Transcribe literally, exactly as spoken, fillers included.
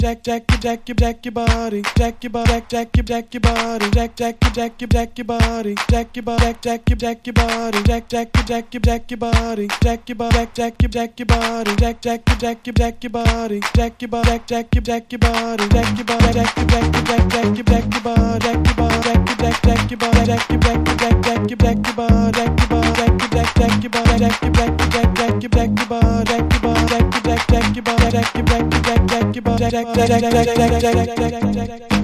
jack jack jack jack your body, jack your body, jack jack jack your body, jack jack jack jack your body, jack your body, jack jack your body, jack jack jack jack your body, jack your body, jack jack your body, jack jack jack jack your body, jack your body, jack jack your body, jack your body, jack jack jack jack your back your body, jack your body, jack jack your body, jack your back jack jack your back your body, jack your body, jack jack your body, jack your back jack jack your back your body, jack your body, jack jack jack your body, jack your back jack jack your body, jack jack jack jack jack jack.